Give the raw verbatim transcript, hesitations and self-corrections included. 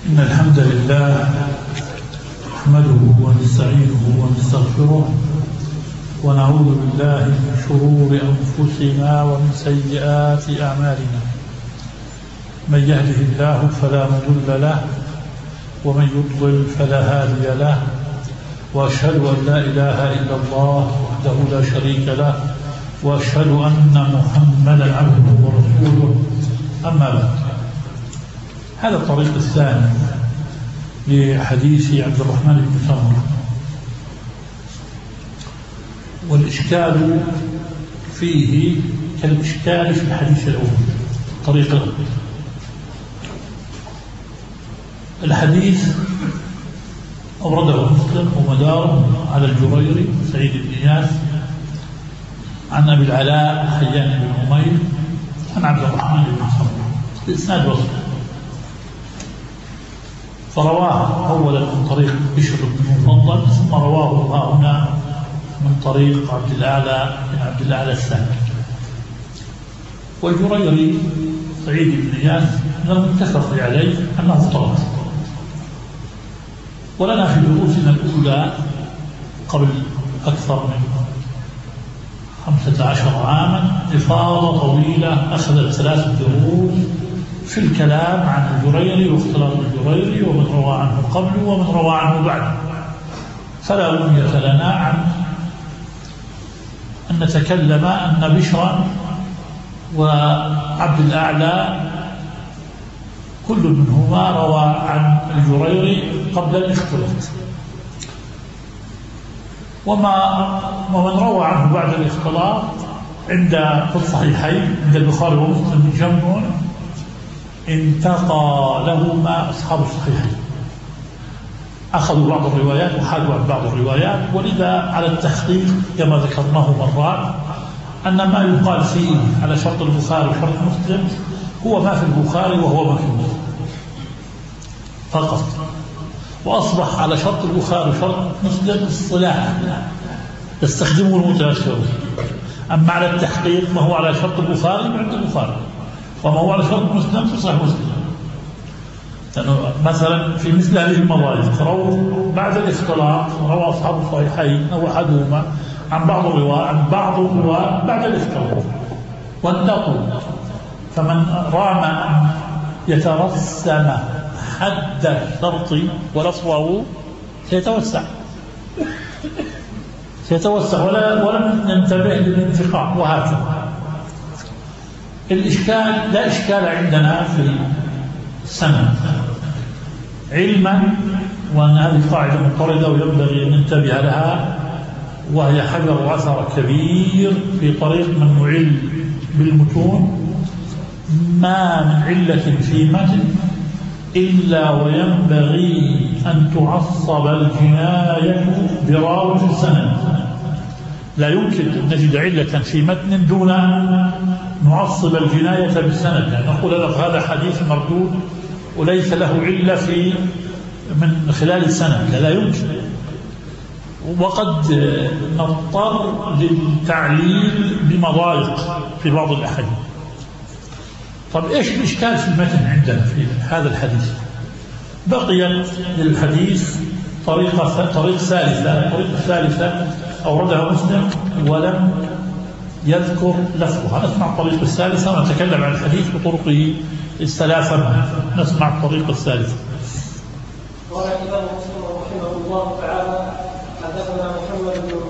إن الحمد لله نحمده ونستعينه ونستغفره ونعوذ بالله من شرور أنفسنا ومن سيئات أعمالنا. من يهده الله فلا مضل له ومن يضلل فلا هادي له، وأشهد أن لا إله إلا الله وحده لا شريك له، وأشهد أن محمدا عبده ورسوله. أما بعد، هذا الطريق الثاني لحديث عبد الرحمن بن سمرة، والإشكال فيه كالإشكال في الحديث الأول. الطريق الأول الحديث أورده مسلم ومداره على الجريري سعيد بن إياس عن أبي العلاء حيان بن أمير عن عبد الرحمن بن سمرة بإسناد وصل، فرواه أولا من طريق بشر بن المفضل، ثم رواه هنا من طريق عبد الأعلى بن عبد الأعلى الثاني. والجريري سعيد بن إياس من المتفق عليه أنه طرد، ولنا في دروسنا الأولى قبل أكثر من خمسة عشر عاما إفاضة طويلة أخذت ثلاث دروس في الكلام عن الجريري واختلاط الجريري ومن روى عنه قبله ومن روى عنه بعده، فلا بد لنا عن أن نتكلم أن بشرا وعبد الأعلى كل منهما روى عن الجريري قبل الاختلاط، وما ومن روى عنه بعد الاختلاط عند في الصحيحين عند البخاري ومسلم جمع انتقى لهما أصحاب الصحيحين، أخذوا بعض الروايات وحادوا عن بعض الروايات. ولذا على التحقيق كما ذكرناه مرات أن ما يقال فيه على شرط البخاري وشرط مسلم هو ما في البخاري وهو ما في مسلم فقط، وأصبح على شرط البخاري وشرط مسلم اصطلاح يستخدمه المتأخرون. أما على التحقيق ما هو على شرط البخاري عند البخاري، وما هو على شرط مسلم في صحيح مسلم. لأنه مثلا في مثل هذه المضايق رووا بعد الاختلاط، روى أصحاب الصحيحين أو أحدهما عن بعض الرواة عن بعض الرواة بعد الاختلاط وانتقوا، فمن رام أن يترسم حد الشرط ونصبه سيتوسع سيتوسع ولا ولم ننتبه للانتقاء. وهكذا الإشكال لا إشكال عندنا في السند علما، وأن هذه قاعدة مضطردة وينبغي أن ننتبه لها، وهي حجر وأثر كبير في طريق من يعل بالمتون. ما من علة في متن إلا وينبغي أن تعصب الجناية براوي السند. لا يمكن أن نجد علة في متن دون أن نعصب الجناية بالسند، يعني نقول لك هذا حديث مردود وليس له علة في من خلال السند، لا يمكن. وقد نضطر للتعليل بمضايق في بعض الأحاديث. طب إيش الإشكال في المتن عندنا في هذا الحديث؟ بقيت للحديث طريقة طريق ثالثة، الطريقة الثالثة أوردها مسلم ولم يذكر لفظها. نسمع الطريق الثالثة ونتكلم عن الحديث بطرقه الثلاثة. نسمع الطريق الثالثة. قال الإمام مسلم رحمه الله